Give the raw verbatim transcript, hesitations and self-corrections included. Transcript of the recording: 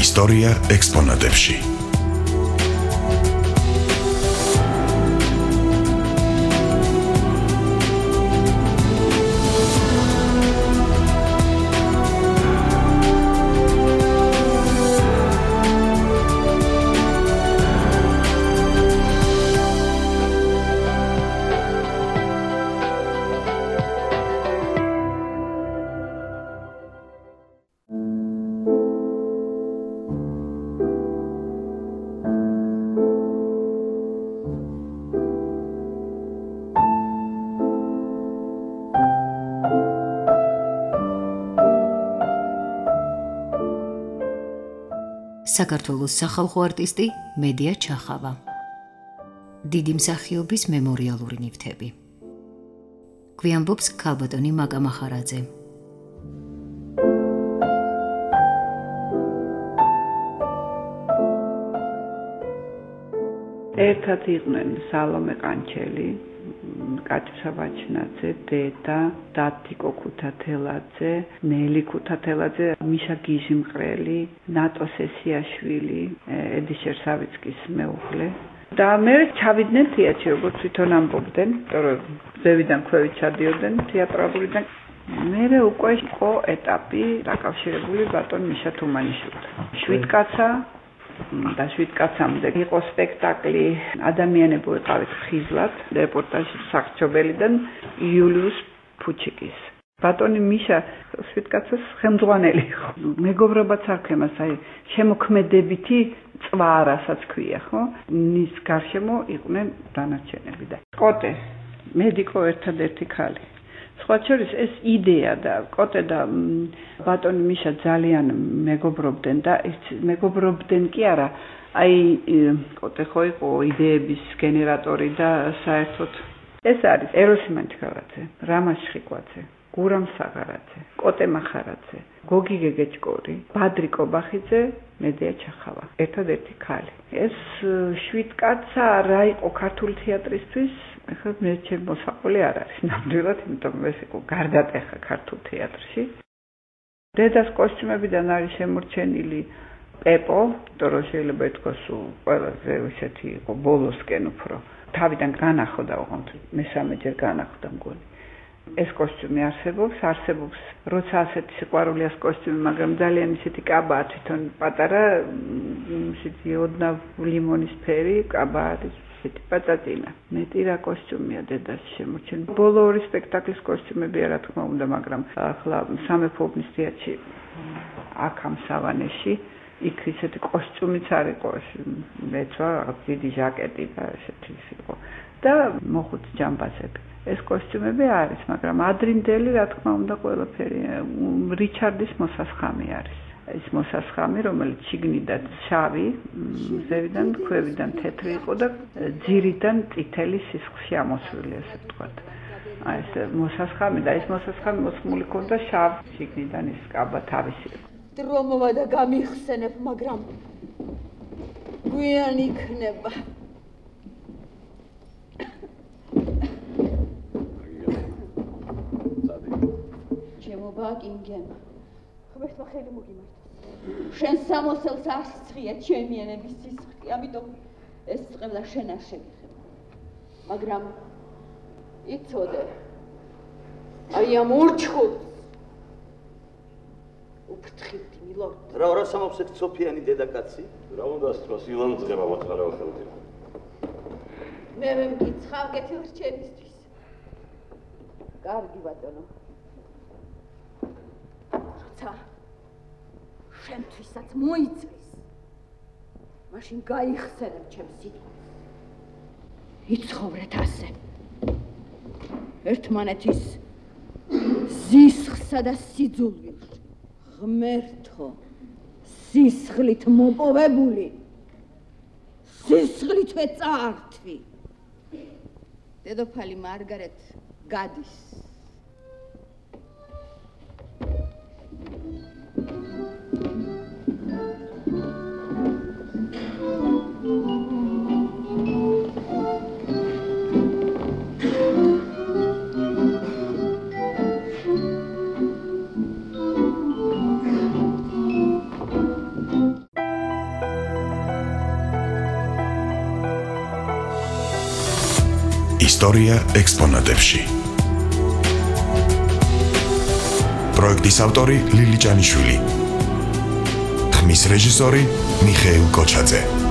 ისტორია ექსპონატებში. საქართველოს სახალხო არტისტი მედია ჩახავა. დიდი მსახიობის მემორიალური ნივთები. გვიანბობს ქალბატონი მაკა მახარაძე. ერთად იყვნენ სალომე ყანჩელი, კატიუსა ვაჩნაძე, დედა, დათიკო ქუთათელაძე, ნელი ქუთათელაძე, მიშა გიჟიმყრელი, ნატო სესიაშვილი, ედი შერსავიცკის მეუღლე. და მე ჩავიდნენ თეატრში, როგორც თვითონ ამბობდნენ, რომ ზევიდან ქვევით ჩადიოდნენ თეატრალურიდან. მე უკვე იყო ეტაპი დაკავშირებული ბატონ მიშა თუმანიშვილთან. შვიდკაცა და შვიდკაცამდე იყო სპექტაკლი ადამიანები ვიყავით ხიზლად, რეპორტაჟი სახრჩობელიდან იულიუს ფუჩიკის. ბატონი მიშა შვიდკაცას ხელმძღვანელი იყო. მეგობრობაც არ ქემას, აი შემოქმედებითი წვა, რასაც ქვია, ხო? მის გარშემო იყვნენ დანარჩენები და კოტე, მედიკო ერთადერთი ქალი. სხვა შორის ეს იდეა და კოტე და ბატონი მიშა ძალიან მეგობრობდნენ და მეგობრობდნენ კი არა, აი კოტე ხო იყო იდეების გენერატორი და საერთოდ ეს არის ეროსი მანჩქარაძე, რამაზ შხიკვაძე, გურამ საღარაძე, კოტე მახარაძე, გოგი გეგეჭკორი, ბადრი კობახიძე, მედია ჩახავა. ერთადერთი ქალი. ეს შვიდკაცა რა იყო ქართული თეატრისთვის? ეხლა მე ჩემ მოსაყოლე არ არის ნამდვილად, იმიტომ ეს იყო გარდატეხა ქართულ თეატრში. დედას კოსტიუმებიდან არის შემორჩენილი პეპო, თორე შეიძლება ითქვას ყველაზე ესეთი იყო ბოლოსკენ უფრო. თავიდან განახოდა ოღონდ მესამეჯერ განახოდა მგონი. ეს კოსტიუმი არსებობს, არსებობს, როცა ასეთი სიყვარული აქვს კოსტიუმი, მაგრამ ძალიან ისეთი კაბაა თვითონ პატარა, ისეთი ოდნავ ლიმონისფერი კაბა არის. პატატინა. მეტი რა კოსტიუმია დედას შემორჩენილი. ბოლო ორი სპექტაკლის კოსტიუმები რა თქმა უნდა, მაგრამ ახლა სამეფო უბნის თეატრში აქ ამ სავანეში იქ ისეთი კოსტიუმიც არ იყო, მეცვა დიდი ჟაკეტი და ესეთი იყო და მოხუცი ჯამბაზები. ეს კოსტიუმები არის, მაგრამ ადრინდელი რა თქმა უნდა ყველაფერი რიჩარდის მოსასხამი არის. ეს მოსასხამი, რომელიც შიგნიდან შავი, ზევიდან ქვევიდან თეთრი იყო და ძირიდან წითელი სისხლში ამოსული, ასე ვთქვათ. აი ეს მოსასხამი და ეს მოსასხამი მოსხმული ქონდა შავ შიგნიდან ის კაბა თავისი. დრო მოვა და გამიხსენებ, მაგრამ გვიან იქნება. ჩემო ბაკინგემ ხმერთმა ხელი მოგიმართა. შენ სამოსელს არ სცღია ჩემი ენების სისხლი, ამიტომ ეს წყევლა შენ არ შეგიხება. მაგრამ იცოდე, აი ამ ურჩხულს უფრთხილდი მილორდ. რა რა სამოსეთ სოფიანი დედაკაცი? რა უნდა სწროს ილანძღება მოთხარავ ხელთი. მე მემკითხავ კეთილრჩევისთვის. კარგი ბატონო. როცა შენთვისაც მოიწვის, მაშინ გაიხსენებ ჩემს სიტყვას. იცხოვრეთ ასე. ერთმანეთის ზისხსა და სიძულვილში, ღმერთო, სისხლით მოპოვებული, სისხლითვე წაართვი. დედოფალი მარგარეთ გადის. ისტორია ექსპონატებში. პროექტის ავტორი ლილი ჭანიშვილი. ხმის რეჟისორი მიხეილ კოჩაძე.